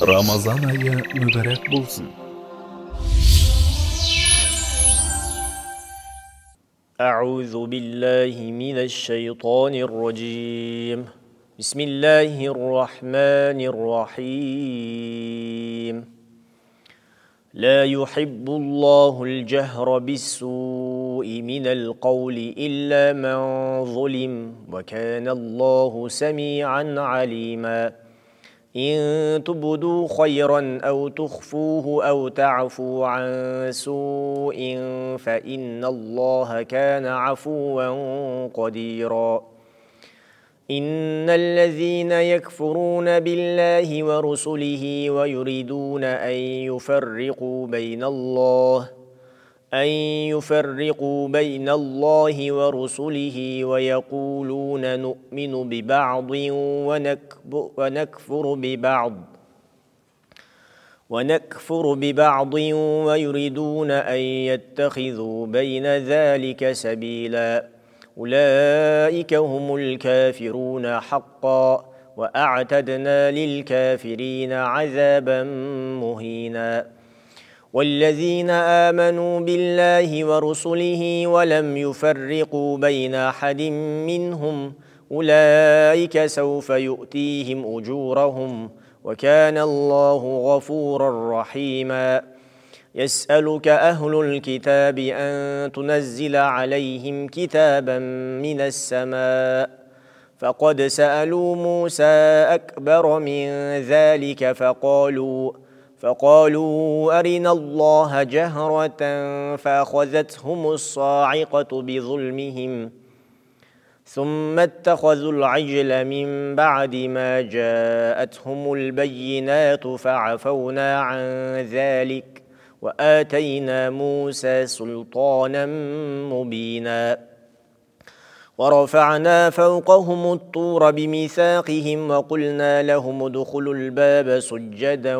Ramazan ayı mübarek bulsun. أعوذ بالله من الشيطان الرجيم بسم الله الرحمن الرحيم لا يحب الله الجهر بالسوء من القول إلا من ظلم وكان الله سميعا عليما إن تبدوا خيرا أو تخفوه أو تعفوا عن سوء فإن الله كان عفوا قديرا إن الذين يكفرون بالله ورسله ويريدون أن يفرقوا بين الله ورسله ويقولون نؤمن ببعض ونكفر ببعض ويريدون أن يتخذوا بين ذلك سبيلا أولئك هم الكافرون حقا وأعتدنا للكافرين عذابا مهينا والذين آمنوا بالله ورسله ولم يفرقوا بين أحد منهم أولئك سوف يؤتيهم أجورهم وكان الله غفورا رحيما يسألك أهل الكتاب أن تنزل عليهم كتابا من السماء فقد سألوا موسى أكبر من ذلك فقالوا أرنا الله جهرة فأخذتهم الصاعقة بظلمهم ثم اتخذوا العجل من بعد ما جاءتهم البينات فعفونا عن ذلك وآتينا موسى سلطانا مبينا ورفعنا فوقهم الطور بميثاقهم وقلنا لهم ادخلوا الباب سجدا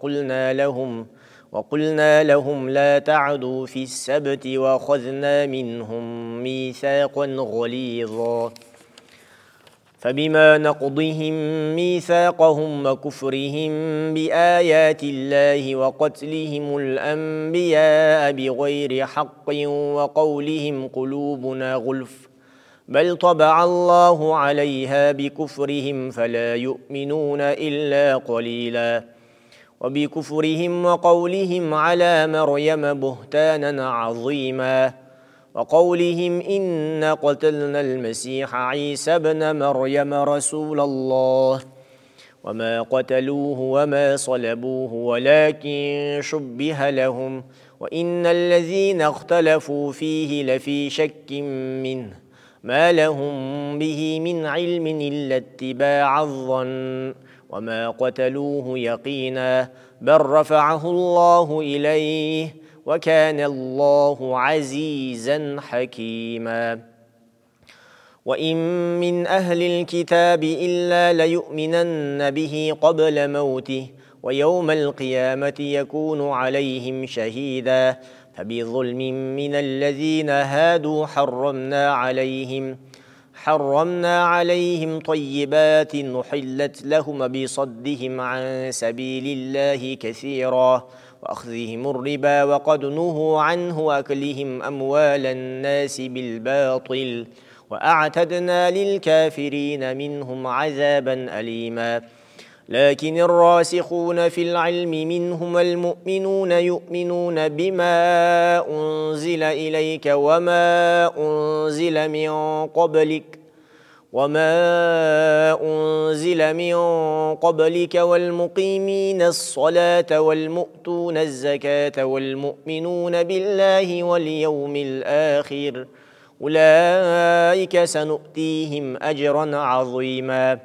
وقلنا لهم لا تعدوا في السبت وأخذنا منهم ميثاقا غليظا فبما نقضهم ميثاقهم وكفرهم بآيات الله وقتلهم الأنبياء بغير حق وقولهم قلوبنا غلف بل طبع الله عليها بكفرهم فلا يؤمنون إلا قليلا وبكفرهم وقولهم على مريم بهتانا عظيما وقولهم إنا قتلنا المسيح عيسى ابن مريم رسول الله وما قتلوه وما صلبوه ولكن شبه لهم وإن الذين اختلفوا فيه لفي شك منه ما لهم به من علم إلا اتباع الظن وما قتلوه يقينا بل رفعه الله إليه وكان الله عزيزا حكيما وإن من أهل الكتاب إلا ليؤمنن به قبل موته ويوم القيامة يكون عليهم شهيدا فبظلم من الذين هادوا حرمنا عليهم طيبات نحلت لهم بصدهم عن سبيل الله كثيرا وأخذهم الربا وقد نهوا عنه وأكلهم أموال الناس بالباطل وأعتدنا للكافرين منهم عذابا أليما لكن الراسخون في العلم منهم المؤمنون يؤمنون بما أنزل إليك وما أنزل من قبلك والمقيمين الصلاة والمؤتون الزكاة والمؤمنون بالله واليوم الآخر أولئك سنؤتيهم أجرا عظيما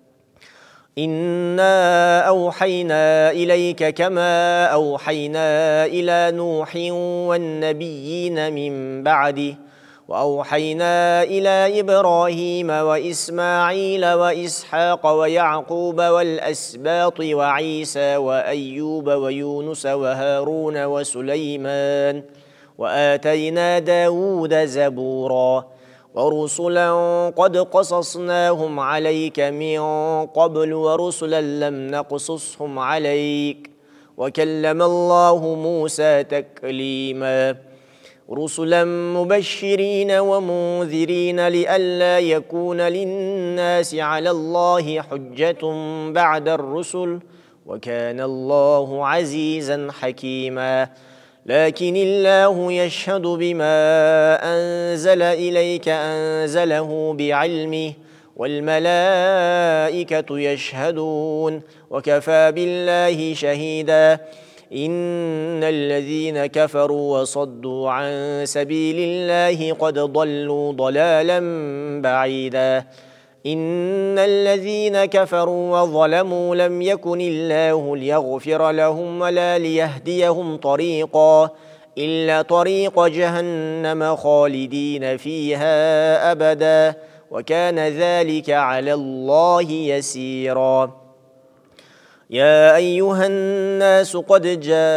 إنا أوحينا إليك كما أوحينا إلى نوح والنبيين من بعده وأوحينا إلى إبراهيم وإسماعيل وإسحاق ويعقوب والأسباط وعيسى وأيوب ويونس وهارون وسليمان وآتينا داود زبورا ورسلا قد قصصناهم عليك من قبل ورسلا لم نقصصهم عليك وكلم الله موسى تكليما رسلا مبشرين ومنذرين لئلا يكون للناس على الله حجة بعد الرسل وكان الله عزيزا حكيما لكن الله يشهد بما أنزل إليك أنزله بعلمه والملائكة يشهدون وكفى بالله شهيدا إن الذين كفروا وصدوا عن سبيل الله قد ضلوا ضلالا بعيدا إن الذين كفروا وظلموا لم يكن الله ليغفر لهم ولا ليهديهم طريقا إلا طريق جهنم خالدين فيها أبدا وكان ذلك على الله يسيرا يا أيها الناس قد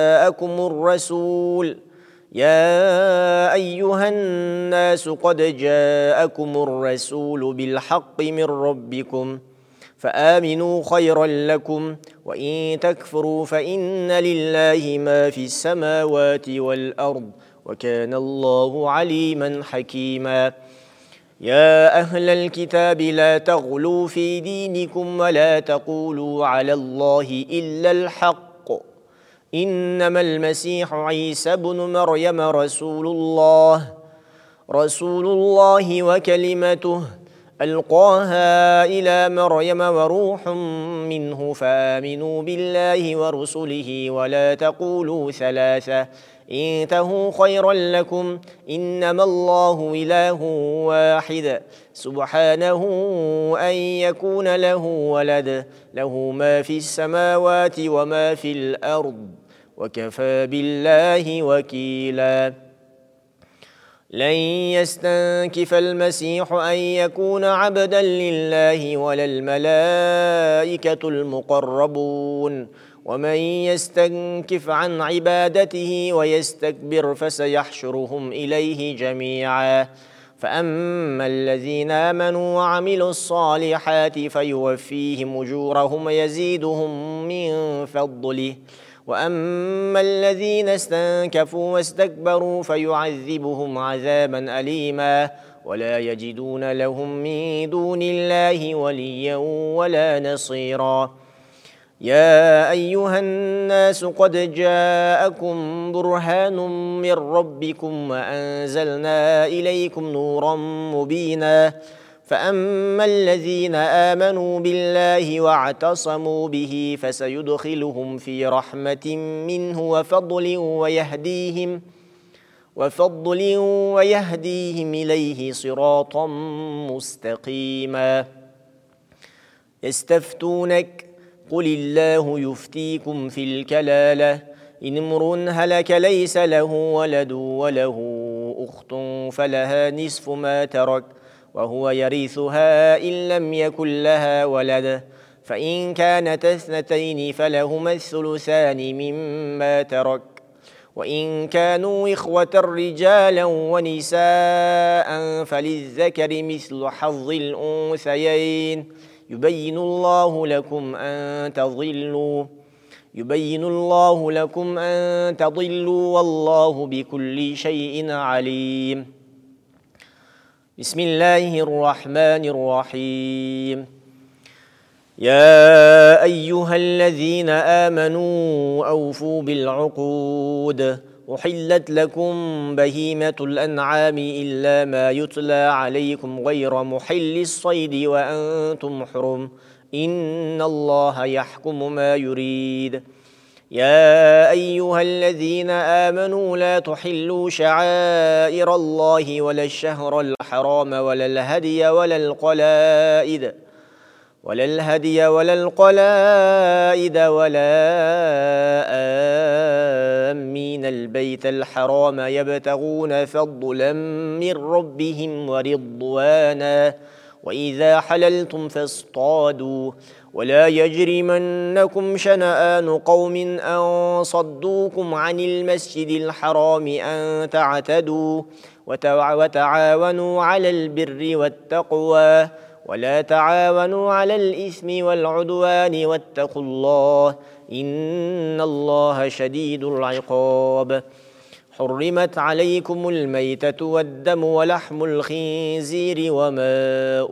جاءكم الرسول بالحق من ربكم فآمنوا خيرا لكم وإن تكفروا فإن لله ما في السماوات والأرض وكان الله عليما حكيما يا أهل الكتاب لا تغلوا في دينكم ولا تقولوا على الله إلا الحق إنما المسيح عيسى بن مريم رسول الله وكلمته ألقاها إلى مريم وروح منه فآمنوا بالله ورسله ولا تقولوا ثلاثة انتهوا خيرا لكم إنما الله إله واحد سبحانه أن يكون له ولد له ما في السماوات وما في الأرض وكفى بالله وكيلا لن يستنكف المسيح أن يكون عبدا لله ولا الملائكة المقربون ومن يستنكف عن عبادته ويستكبر فسيحشرهم إليه جميعا فأما الذين آمنوا وعملوا الصالحات فيوفيهم أجورهم ويزيدهم من فضله وأما الذين استنكفوا واستكبروا فيعذبهم عذابا أليما ولا يجدون لهم من دون الله وليا ولا نصيرا يا أيها الناس قد جاءكم برهان من ربكم وأنزلنا إليكم نورا مبينا فأما الذين آمنوا بالله واعتصموا به فسيدخلهم في رحمة منه وفضل ويهديهم إليه صراطا مستقيما يستفتونك قل الله يفتيكم في الكلالة إن امرؤ هلك ليس له ولد وله أخت فلها نصف ما ترك وهو يرثها إن لم يكن لها ولد فإن كانت اثنتين فلهما الثلثان مما ترك وإن كانوا إخوة رجالا ونساء فللذكر مثل حظ الأنثيين يبين الله لكم أن تضلوا والله بكل شيء عليم بسم الله الرحمن الرحيم يا أيها الذين آمنوا أوفوا بالعقود أحلت لكم بهيمة الأنعام إلا ما يتلى عليكم غير محل الصيد وأنتم حرم إن الله يحكم ما يريد يا أيها الذين آمنوا لا تحلوا شعائر الله ولا الشهر الحرام ولا الهدي ولا القلائد ولا آمين البيت الحرام يبتغون فضلا من ربهم ورضوانا وإذا حللتم فاصطادوا ولا يجرمنكم شنآن قوم أن صدوكم عن المسجد الحرام أن تعتدوا وتعاونوا على البر والتقوى ولا تعاونوا على الإثم والعدوان واتقوا الله إن الله شديد العقاب. حرمت عليكم الميتة والدم ولحم الخنزير وما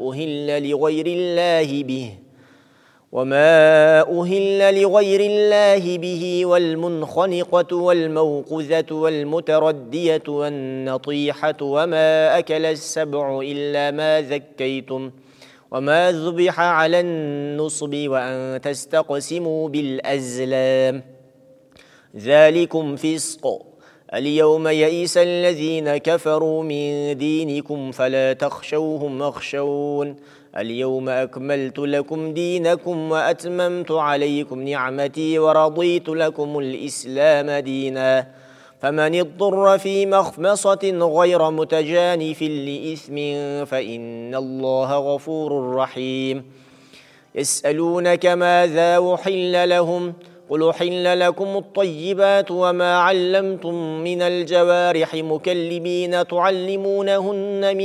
أهل لغير الله به والمنخنقة والموقذة والمتردية والنطيحة وما أكل السبع إلا ما ذكيتم وما ذبح على النصب وأن تستقسموا بالأزلام ذلكم فسق. اليوم يئس الذين كفروا من دينكم فلا تخشوهم واخشون اليوم أكملت لكم دينكم وأتممت عليكم نعمتي ورضيت لكم الإسلام دينا فمن اضطر في مخمصة غير متجانف لإثم فإن الله غفور رحيم. يسألونك ماذا أحل لهم قل أحل لكم الطيبات وما علمتم من الجوارح مكلبين تعلمونهن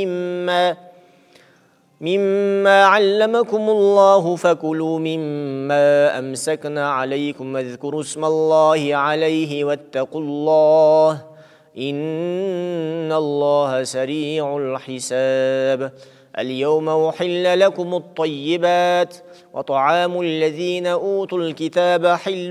مما علمكم الله فكلوا مما أمسكنا عليكم واذكروا اسم الله عليه واتقوا الله إن الله سريع الحساب. اليوم أحل لكم الطيبات وطعام الذين أوتوا الكتاب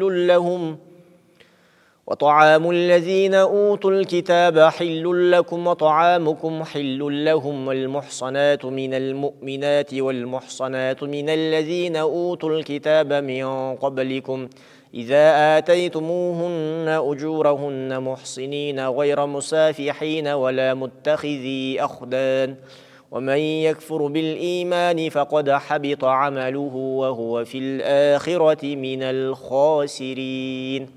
حل لكم وطعامكم حل لهم والمحصنات من المؤمنات والمحصنات من الذين أوتوا الكتاب من قبلكم إذا آتيتموهن أجورهن محصنين غير مسافحين ولا متخذي أخدان ومن يكفر بالإيمان فقد حبط عمله وهو في الآخرة من الخاسرين.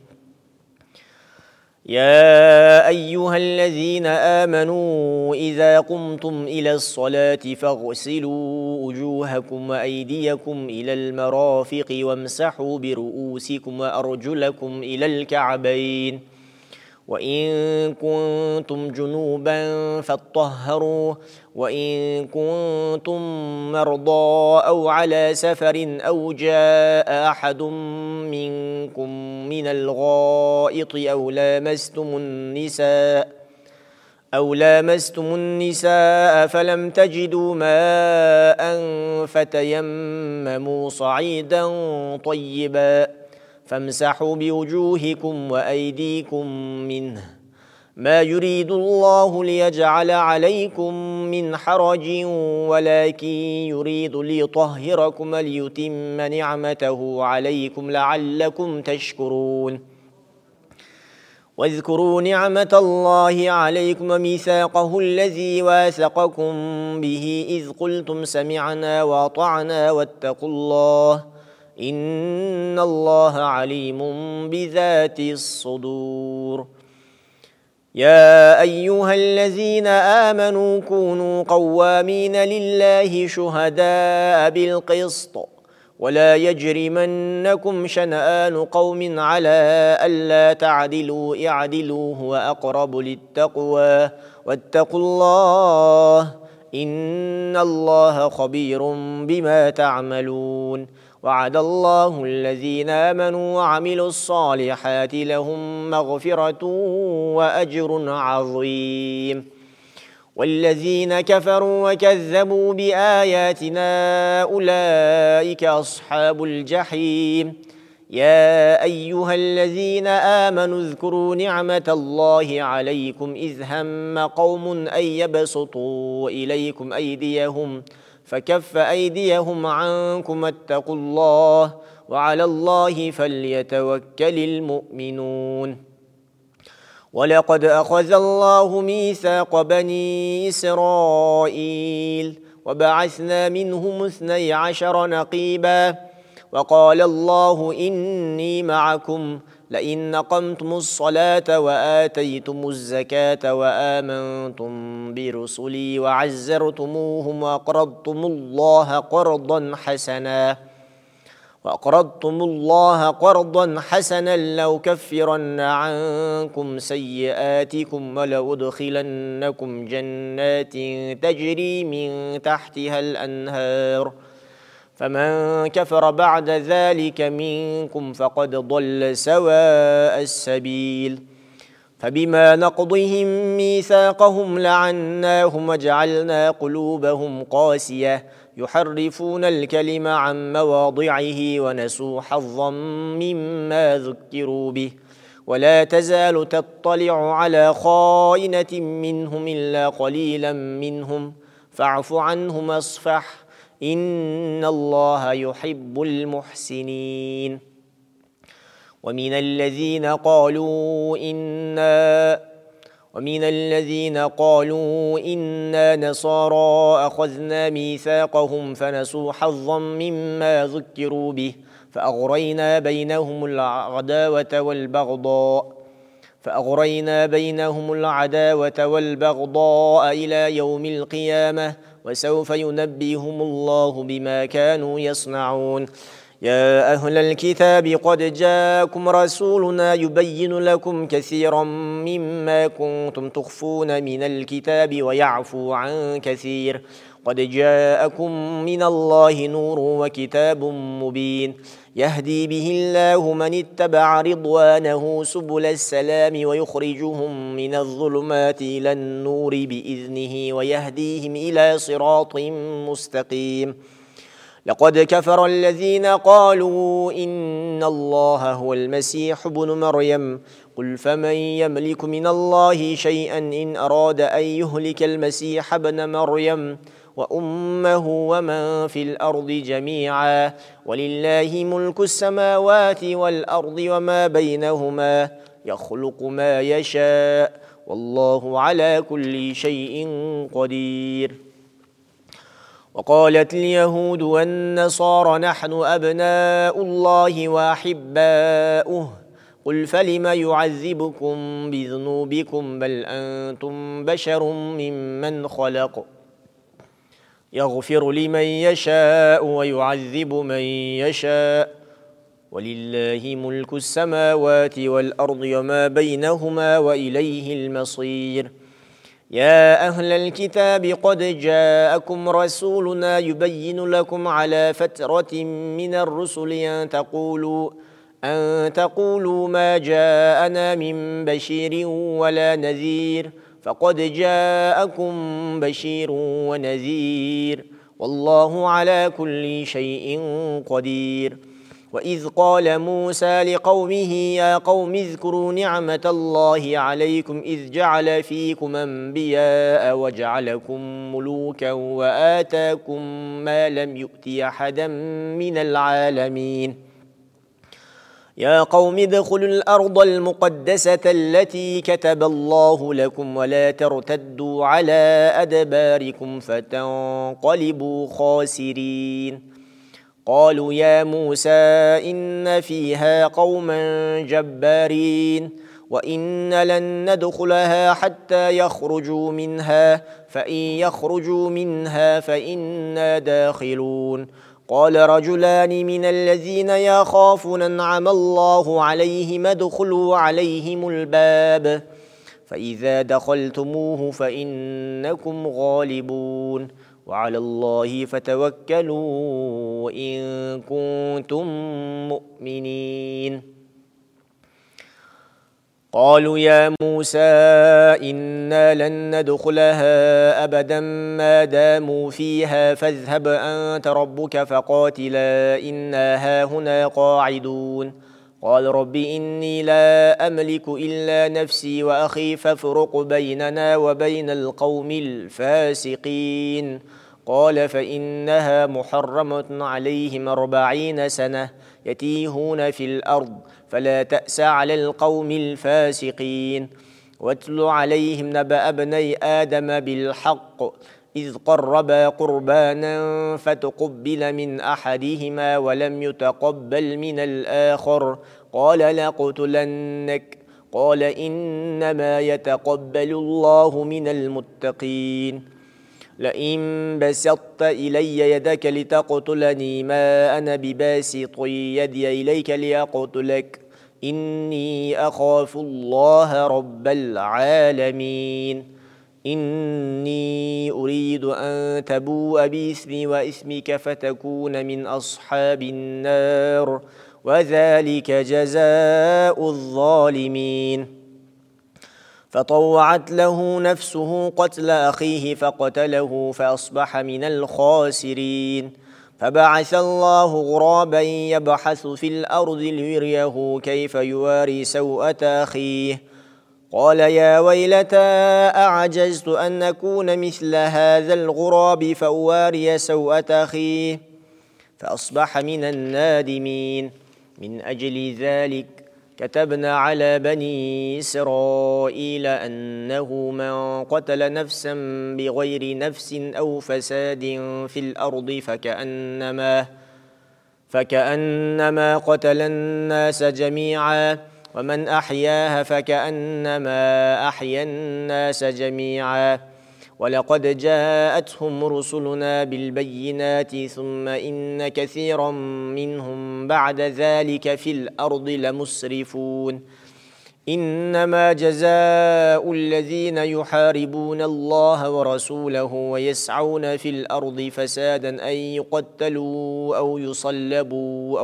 يا أيها الذين آمنوا إذا قمتم إلى الصلاة فاغسلوا وجوهكم وأيديكم إلى المرافق وامسحوا برؤوسكم وأرجلكم إلى الكعبين وإن كنتم جنوبا فاطهروا وإن كنتم مرضى أو على سفر أو جاء أحد منكم من الغائط أو لامستم النساء فلم تجدوا ماء فتيمموا صعيدا طيبا فامسحوا بوجوهكم وأيديكم منه ما يريد الله ليجعل عليكم من حرج ولكن يريد ليطهركم ليتم نعمته عليكم لعلكم تشكرون. واذكروا نعمة الله عليكم وميثاقه الذي واثقكم به إذ قلتم سمعنا وأطعنا واتقوا الله إن الله عليم بذات الصدور. يا أيها الذين آمنوا كونوا قوامين لله شهداء بالقسط ولا يجرمنكم شنآن قوم على ألا تعدلوا اعدلوا هو أقرب للتقوى واتقوا الله إن الله خبير بما تعملون. وعد الله الذين آمنوا وعملوا الصالحات لهم مغفرة وأجر عظيم. والذين كفروا وكذبوا بآياتنا أولئك أصحاب الجحيم. يا أيها الذين آمنوا اذكروا نعمة الله عليكم إذ هم قوم أن يبسطوا إليكم أيديهم فكف أيديهم عنكم واتقوا الله وعلى الله فليتوكل المؤمنون. ولقد أخذ الله ميثاق بني إسرائيل وبعثنا منهم 12 نقيبا وقال الله إني معكم لئن أقمتم الصلاة وآتيتم الزكاة وآمنتم برسلي وعزرتموهم وأقرضتم الله قرضا حسنا وأقرضتم الله قرضا حسنا لأكفرن عنكم سيئاتكم ولأدخلنكم جنات تجري من تحتها الأنهار فمن كفر بعد ذلك منكم فقد ضل سواء السبيل فبما نقضهم ميثاقهم لعناهم وجعلنا قلوبهم قاسية يحرفون الكلم عن مواضعه ونسوا حظا مما ذكروا به ولا تزال تطلع على خائنة منهم إلا قليلا منهم فاعف عنهم واصفح إن الله يحب المحسنين ومن الذين قالوا إنا نصارى أخذنا ميثاقهم فنسوا حظا مما ذكروا به فأغرينا بينهم العداوة والبغضاء إلى يوم القيامة وسوف ينبئهم الله بما كانوا يصنعون يا أهل الكتاب قد جاءكم رسولنا يبين لكم كثيرا مما كنتم تخفون من الكتاب ويعفو عن كثير قد جاءكم من الله نور وكتاب مبين يهدي به الله من اتبع رضوانه سبل السلام ويخرجهم من الظلمات إلى النور بإذنه ويهديهم إلى صراط مستقيم لقد كفر الذين قالوا إن الله هو المسيح ابن مريم قل فمن يملك من الله شيئا إن أراد أن يهلك المسيح ابن مريم وأمه ومن في الأرض جميعا ولله ملك السماوات والأرض وما بينهما يخلق ما يشاء والله على كل شيء قدير وقالت اليهود والنصارى نحن أبناء الله وأحباؤه قل فلم يعذبكم بذنوبكم بل أنتم بشر ممن خلق يغفر لمن يشاء ويعذب من يشاء ولله ملك السماوات والأرض وما بينهما وإليه المصير يا أهل الكتاب قد جاءكم رسولنا يبين لكم على فترة من الرسل أن تقولوا ما جاءنا من بشير ولا نذير فقد جاءكم بشير ونذير والله على كل شيء قدير وإذ قال موسى لقومه يا قوم اذكروا نعمة الله عليكم إذ جعل فيكم أنبياء وجعلكم ملوكا وآتاكم ما لم يؤت أحدا من العالمين يا قوم ادخلوا الأرض المقدسة التي كتب الله لكم ولا ترتدوا على أدباركم فتنقلبوا خاسرين قالوا يا موسى إن فيها قوما جبارين وإن لن ندخلها حتى يخرجوا منها فإن يخرجوا منها فإنا داخلون قال رجلان من الذين يخافون أنعم الله عليهم ادخلوا عليهم الباب فإذا دخلتموه فإنكم غالبون وعلى الله فتوكلوا إن كنتم مؤمنين قالوا يا موسى إنا لن ندخلها أبدا ما داموا فيها فاذهب أنت ربك فقاتلا إنا هاهنا قاعدون قال رب إني لا أملك إلا نفسي وأخي فافرق بيننا وبين القوم الفاسقين قال فإنها محرمة عليهم 40 سنة يتيهون في الأرض فلا تأس على القوم الفاسقين واتل عليهم نبأ ابني آدم بالحق إذ قربا قربانا فتقبل من أحدهما ولم يتقبل من الآخر قال لأقتلنك قال إنما يتقبل الله من المتقين لئن بسطت إلي يدك لتقتلني ما أنا بباسط يدي إليك لأقتلك إني أخاف الله رب العالمين إني أريد أن تبوء بإثمي وإثمك فتكون من أصحاب النار وذلك جزاء الظالمين فطوعت له نفسه قتل أخيه فقتله فأصبح من الخاسرين فبعث الله غرابا يبحث في الأرض ليريه كيف يواري سوءة أخيه قال يا ويلتى أعجزت أن أكون مثل هذا الغراب فأواري سوءة أخيه فأصبح من النادمين من أجل ذلك كتبنا على بني إسرائيل أنه من قتل نفسا بغير نفس أو فساد في الأرض فكأنما قتل الناس جميعا ومن أحياها فكأنما أحيا الناس جميعا ولقد جاءتهم رسلنا بالبينات ثم إن كثيرا منهم بعد ذلك في الأرض لمسرفون إنما جزاء الذين يحاربون الله ورسوله ويسعون في الأرض فسادا أن يقتلوا أو يصلبوا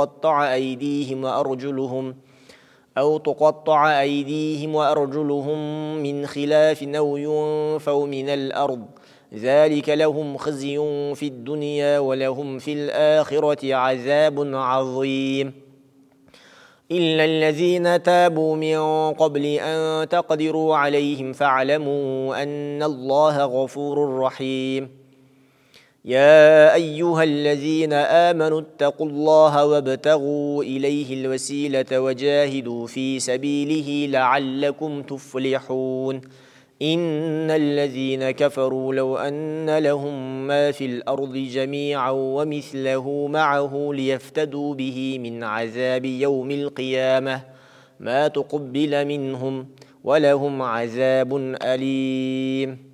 أو تقطع أيديهم وأرجلهم من خلاف أو ينفوا من الأرض ذلك لهم خزي في الدنيا ولهم في الآخرة عذاب عظيم إلا الذين تابوا من قبل أن تقدروا عليهم فاعلموا أن الله غفور رحيم يا أيها الذين آمنوا اتقوا الله وابتغوا إليه الوسيلة وجاهدوا في سبيله لعلكم تفلحون إن الذين كفروا لو أن لهم ما في الأرض جميعا ومثله معه ليفتدوا به من عذاب يوم القيامة ما تقبل منهم ولهم عذاب أليم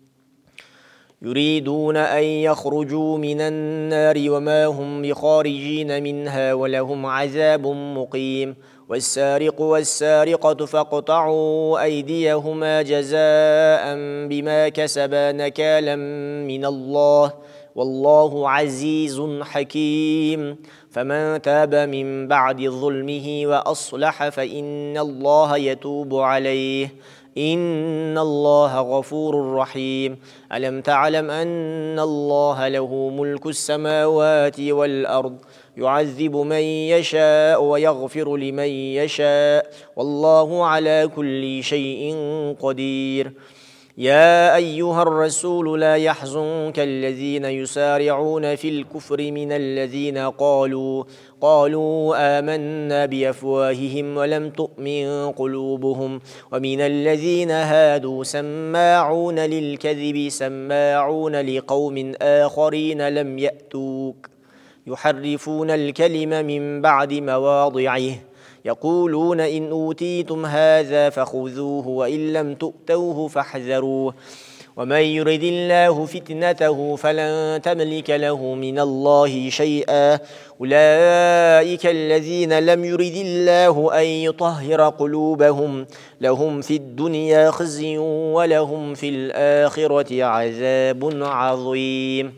يريدون أن يخرجوا من النار وما هم بخارجين منها ولهم عذاب مقيم والسارق والسارقة فاقطعوا أيديهما جزاء بما كسبا نكالا من الله والله عزيز حكيم فمن تاب من بعد ظلمه وأصلح فإن الله يتوب عليه إن الله غفور رحيم ألم تعلم أن الله له ملك السماوات والأرض يعذب من يشاء ويغفر لمن يشاء والله على كل شيء قدير يا أيها الرسول لا يحزنك الذين يسارعون في الكفر من الذين قالوا آمنا بأفواههم ولم تؤمن قلوبهم ومن الذين هادوا سماعون للكذب سماعون لقوم آخرين لم يأتوك يحرفون الكلم من بعد مواضعه يقولون إن أوتيتم هذا فخذوه وإن لم تؤتوه فاحذروه ومن يرد الله فتنته فلن تملك له من الله شيئا أولئك الذين لم يرد الله أن يطهر قلوبهم لهم في الدنيا خزي ولهم في الآخرة عذاب عظيم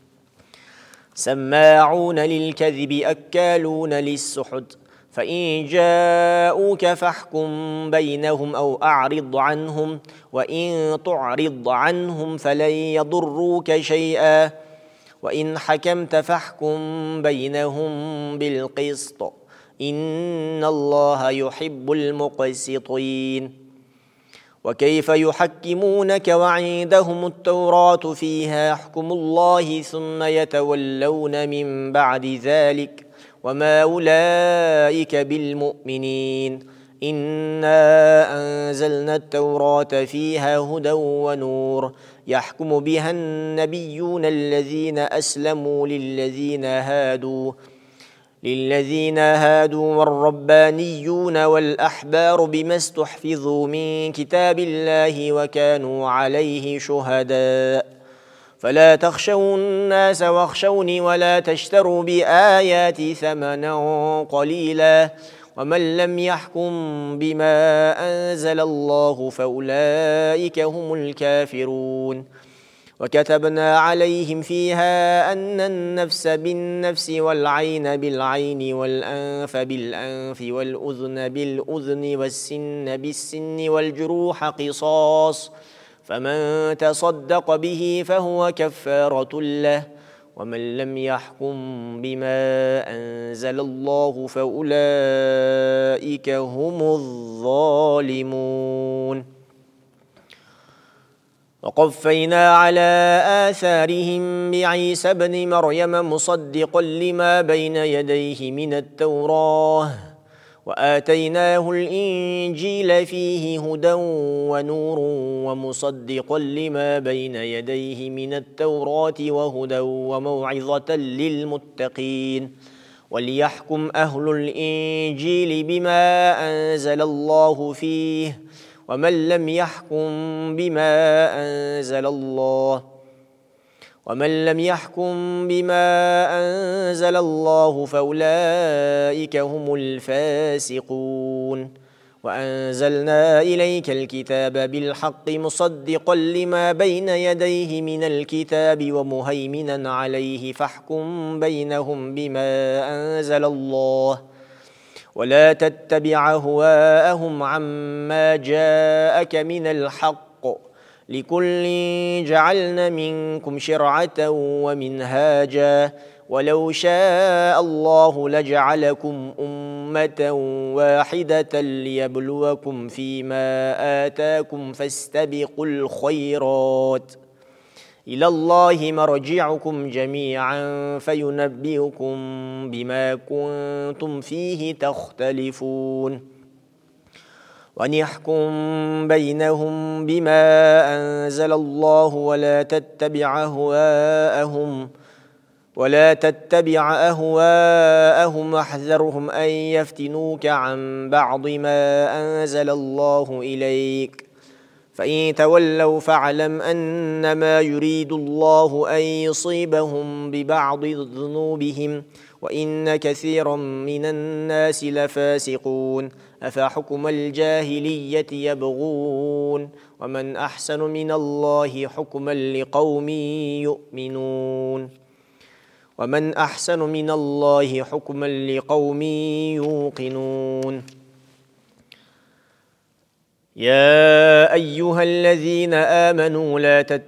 سماعون للكذب أكالون للسحت فإن جاءوك فاحكم بينهم أو أعرض عنهم وإن تعرض عنهم فلن يضروك شيئا وإن حكمت فاحكم بينهم بالقسط إن الله يحب المقسطين وكيف يحكمونك وعندهم التوراة فيها حكم الله ثم يتولون من بعد ذلك وما أولئك بالمؤمنين إنا أنزلنا التوراة فيها هدى ونور يحكم بها النبيون الذين أسلموا للذين هادوا والربانيون والأحبار بما استحفظوا من كتاب الله وكانوا عليه شهداء فلا تخشوا الناس واخشوني ولا تشتروا بآياتي ثمنا قليلا ومن لم يحكم بما أنزل الله فأولئك هم الكافرون. وكتبنا عليهم فيها أن النفس بالنفس والعين بالعين والأنف بالأنف والأذن بالأذن والسن بالسن والجروح قصاص فمن تصدق به فهو كفارة له ومن لم يحكم بما أنزل الله فأولئك هم الظالمون. وقفينا على آثارهم بعيسى ابن مريم مصدقا لما بين يديه من التوراة وآتيناه الإنجيل فيه هدى ونور ومصدقا لما بين يديه من التوراة وهدى وموعظة للمتقين وليحكم أهل الإنجيل بما أنزل الله فيه ومن لم يحكم بما أنزل الله فأولئك هم الفاسقون. وأنزلنا إليك الكتاب بالحق مصدقا لما بين يديه من الكتاب ومهيمنا عليه فاحكم بينهم بما أنزل الله ولا تتبع أهواءهم عما جاءك من الحق لكل جعلنا منكم شرعة ومنهاجا ولو شاء الله لجعلكم أمة واحدة ليبلوكم فيما آتاكم فاستبقوا الخيرات إلى الله مرجعكم جميعا فينبئكم بما كنتم فيه تختلفون. ونحكم بينهم بما أنزل الله ولا تتبع أهواءهم واحذرهم أن يفتنوك عن بعض ما أنزل الله إليك فإن تولوا فاعلم أنما يريد الله أن يصيبهم ببعض ذنوبهم وإن كثيرا من الناس لفاسقون. أفحكم الجاهلية يبغون ومن أحسن من الله حكما لقوم يوقنون. يا أيها الذين آمنوا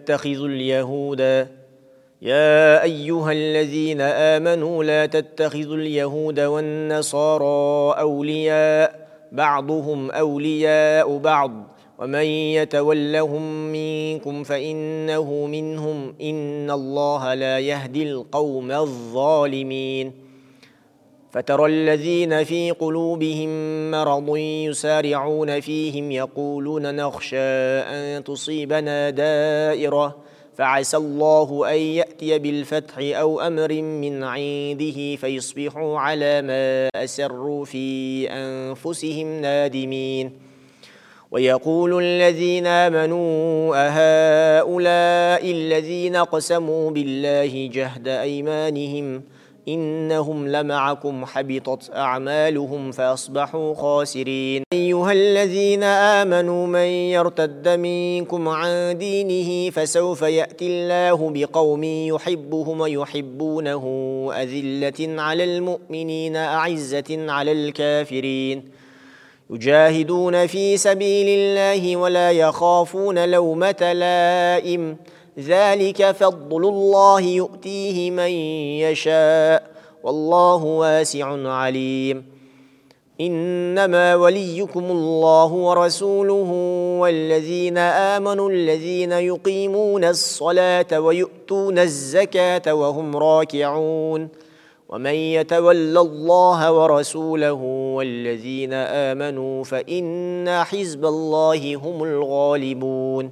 لا تتخذوا اليهود والنصارى أولياء بعضهم أولياء بعض ومن يتولهم منكم فإنه منهم إن الله لا يهدي القوم الظالمين. فترى الذين في قلوبهم مرض يسارعون فيهم يقولون نخشى أن تصيبنا دائرة فعسى الله أن يأتي بالفتح أو أمر من عنده فيصبحوا على ما أسروا في أنفسهم نادمين. ويقول الذين آمنوا أهؤلاء الذين قسموا بالله جهد أيمانهم إنهم لمعكم حبطت أعمالهم فأصبحوا خاسرين. أيها الذين آمنوا من يرتد منكم عن دينه فسوف يأتي الله بقوم يحبهم ويحبونه أذلة على المؤمنين أعزة على الكافرين يجاهدون في سبيل الله ولا يخافون لومة لائم ذلك فضل الله يؤتيه من يشاء والله واسع عليم. إنما وليكم الله ورسوله والذين آمنوا الذين يقيمون الصلاة ويؤتون الزكاة وهم راكعون ومن يتول الله ورسوله والذين آمنوا فإن حزب الله هم الغالبون.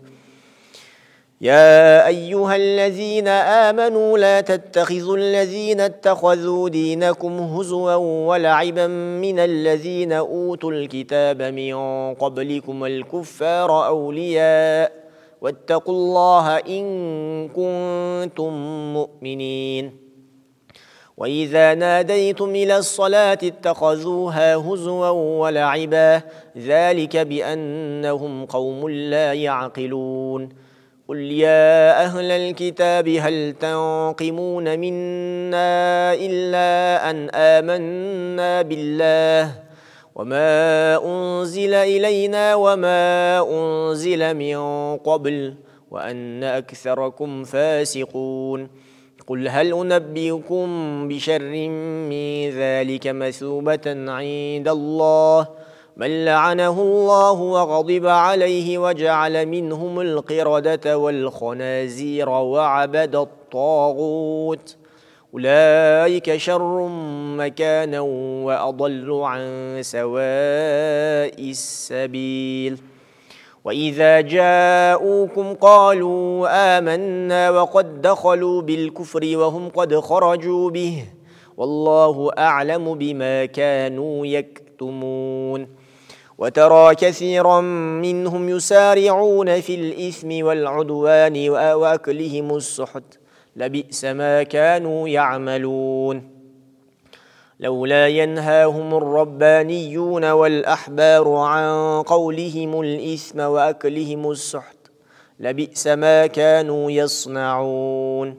يا أيها الذين آمنوا لا تتخذوا الذين اتخذوا دينكم هزوا ولعبا من الذين أوتوا الكتاب من قبلكم الكفار أولياء واتقوا الله إن كنتم مؤمنين. وإذا ناديتم إلى الصلاة اتخذوها هزوا ولعبا ذلك بأنهم قوم لا يعقلون. قل يا أهل الكتاب هل تنقمون منا إلا أن آمنا بالله وما أنزل إلينا وما أنزل من قبل وأن أكثركم فاسقون. قل هل أنبئكم بشر من ذلك مثوبة عند الله من لعنه الله وغضب عليه وجعل منهم القردة والخنازير وعبد الطاغوت أولئك شر مكانا وأضل عن سواء السبيل. وإذا جاءوكم قالوا آمنا وقد دخلوا بالكفر وهم قد خرجوا به والله أعلم بما كانوا يكتمون. وترى كثيرا منهم يسارعون في الإثم والعدوان وأكلهم السحت لبئس ما كانوا يعملون. لولا ينهاهم الربانيون والأحبار عن قولهم الإثم وأكلهم السحت لبئس ما كانوا يصنعون.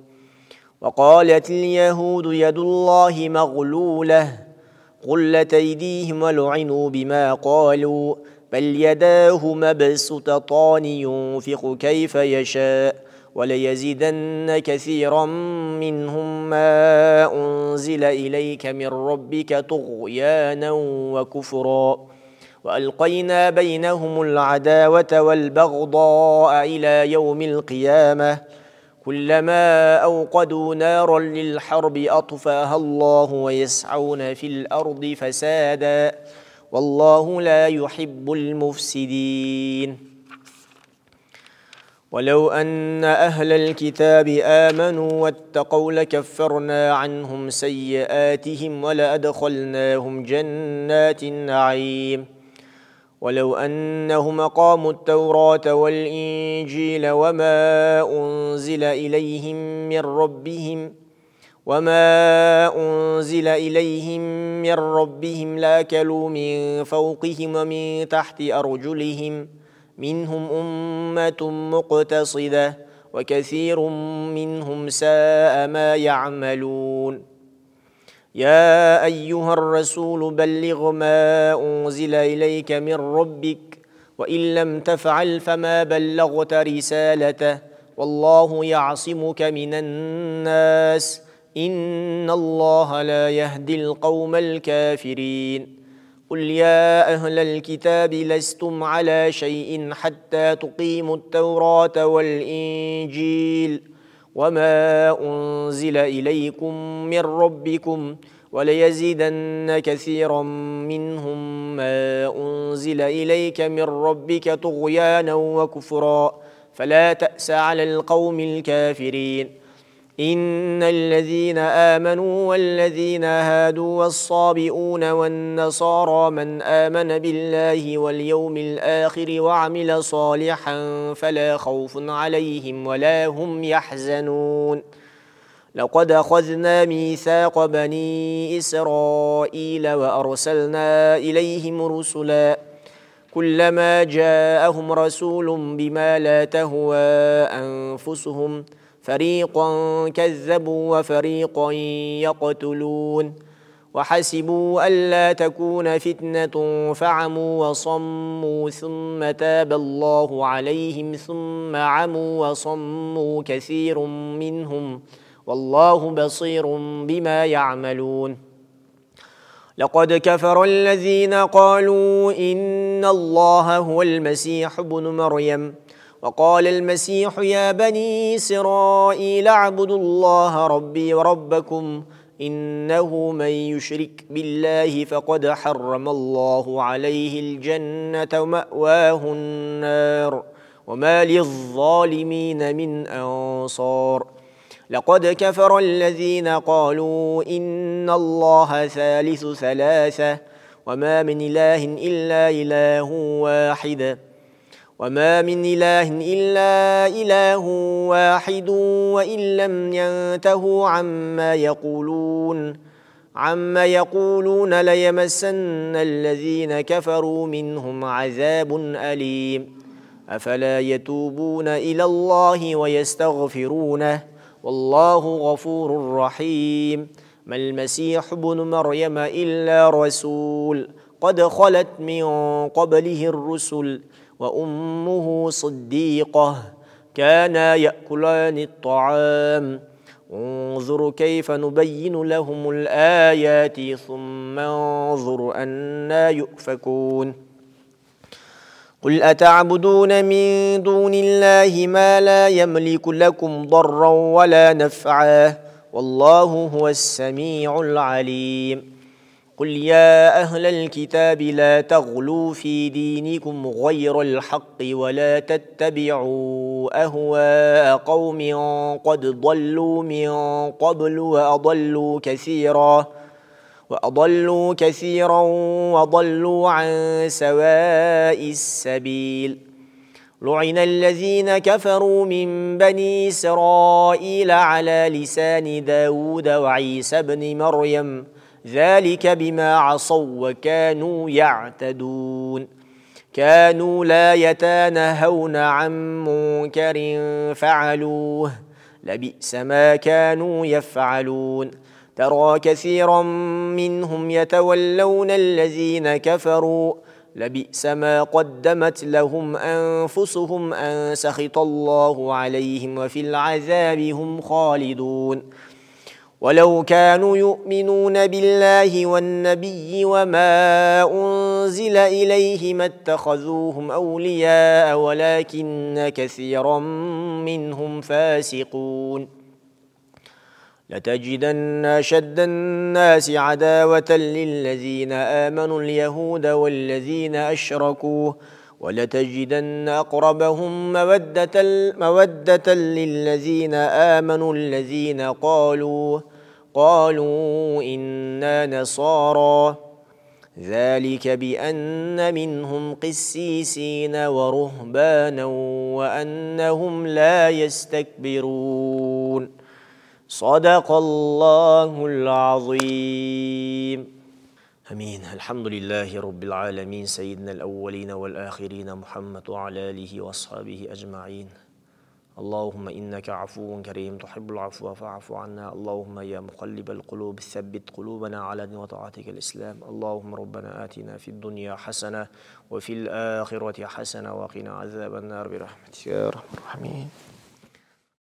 وقالت اليهود يد الله مغلولة غلت أيديهم ولعنوا بما قالوا بل يداه مبسوطتان ينفق كيف يشاء وليزيدن كثيرا منهم ما أنزل إليك من ربك طغيانا وكفرا وألقينا بينهم العداوة والبغضاء إلى يوم القيامة كلما أوقدوا نارا للحرب أطفاها الله ويسعون في الأرض فسادا والله لا يحب المفسدين. ولو أن أهل الكتاب آمنوا واتقوا لكفرنا عنهم سيئاتهم ولأدخلناهم جنات النعيم. ولو أنهم أقاموا التوراة والإنجيل وما أنزل إليهم من ربهم لأكلوا من فوقهم ومن تحت أرجلهم منهم أمة مقتصدة وكثير منهم ساء ما يعملون. يا أيها الرسول بلغ ما أنزل إليك من ربك وإن لم تفعل فما بلغت رسالته والله يعصمك من الناس إن الله لا يهدي القوم الكافرين. قل يا أهل الكتاب لستم على شيء حتى تقيموا التوراة والإنجيل وما أنزل إليكم من ربكم وليزيدن كثيرا منهم ما أنزل إليك من ربك طغيانا وكفرا فلا تأس على القوم الكافرين. إن الذين آمنوا والذين هادوا والصابئون والنصارى من آمن بالله واليوم الآخر وعمل صالحا فلا خوف عليهم ولا هم يحزنون. لقد أخذنا ميثاق بني إسرائيل وأرسلنا إليهم رسلا كلما جاءهم رسول بما لا تهوى أنفسهم فريقا كذبوا وفريقا يقتلون وحسبوا ألا تكون فتنة فعموا وصموا ثم تاب الله عليهم ثم عموا وصموا كثير منهم والله بصير بما يعملون. لقد كفر الذين قالوا إن الله هو المسيح ابن مريم وقال المسيح يا بني إسرائيل اعبدوا الله ربي وربكم إنه من يشرك بالله فقد حرم الله عليه الجنة ومأواه النار وما للظالمين من أنصار. لقد كفر الذين قالوا إن الله ثالث ثلاثة وما من إله إلا إله واحد وما من إله إلا إله واحد وإن لم ينتهوا عما يقولون ليمسن الذين كفروا منهم عذاب أليم أفلا يتوبون إلى الله ويستغفرونه والله غفور رحيم ما المسيح ابن مريم إلا رسول قد خلت من قبله الرسل وأمه صديقة كانا يأكلان الطعام انظر كيف نبين لهم الآيات ثم انظر أنى يؤفكون قل أتعبدون من دون الله ما لا يملك لكم ضرا ولا نفعا والله هو السميع العليم قل يا أهل الكتاب لا تغلوا في دينكم غير الحق ولا تتبعوا أهواء قوم قد ضلوا من قبل وأضلوا كثيرا وضلوا عن سواء السبيل لعن الذين كفروا من بني إسرائيل على لسان داود وعيسى بن مريم ذلك بما عصوا وكانوا يعتدون كانوا لا يتناهون عن منكر فعلوه لبئس ما كانوا يفعلون ترى كثيرا منهم يتولون الذين كفروا لبئس ما قدمت لهم أنفسهم أن سخط الله عليهم وفي العذاب هم خالدون ولو كانوا يؤمنون بالله والنبي وما أنزل إليه ما اتخذوهم أولياء ولكن كثيرا منهم فاسقون لتجدن أشد الناس عداوة للذين آمنوا اليهود والذين أشركوا ولتجدن أقربهم مودة للذين آمنوا الذين قالوا إنا نصارى ذلك بأن منهم قسيسين ورهبانا وأنهم لا يستكبرون صدق الله العظيم أمين. الحمد لله رب العالمين سيدنا الأولين والآخرين محمد وعلى آله وأصحابه أجمعين. اللهم إنك عفو كريم تحب العفو فاعف عنا. اللهم يا مقلب القلوب ثبت قلوبنا على دين وطاعتك الإسلام. اللهم ربنا آتنا في الدنيا حسنة وفي الآخرة حسنة وقنا عذاب النار برحمتك يا أرحم الراحمين.